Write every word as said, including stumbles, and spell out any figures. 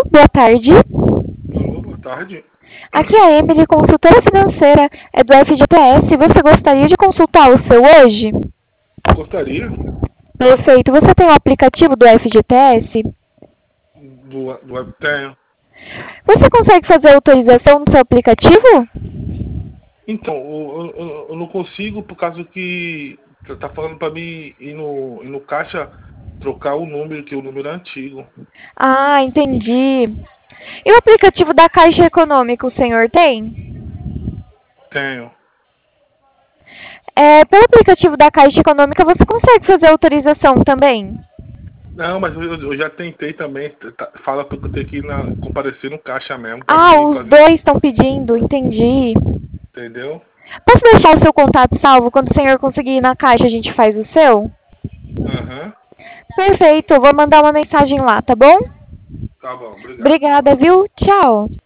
boa tarde. Alô, boa tarde. Aqui é a Emily, consultora financeira, é do F G T S. Você gostaria de consultar o seu hoje? Gostaria Perfeito. Você tem o aplicativo do F G T S? do, do web tenho. Você consegue fazer a autorização no seu aplicativo? Então, eu, eu- eu não consigo por causa que tá tá falando pra mim ir no, ir no caixa trocar o número, que o número é antigo. Ah, entendi. E o aplicativo da Caixa Econômica o senhor tem? Tenho. É, pelo aplicativo da Caixa Econômica você consegue fazer a autorização também? Não, mas eu, eu já tentei também. Tá- fala que eu tenho que ir na, comparecer no caixa mesmo pra Ah, mim os fazer. dois estão pedindo, entendi. Entendeu? Posso deixar o seu contato salvo? Quando o senhor conseguir ir na caixa, a gente faz o seu? Aham. Perfeito, eu vou mandar uma mensagem lá, tá bom? Tá bom, obrigado. Obrigada, viu? Tchau.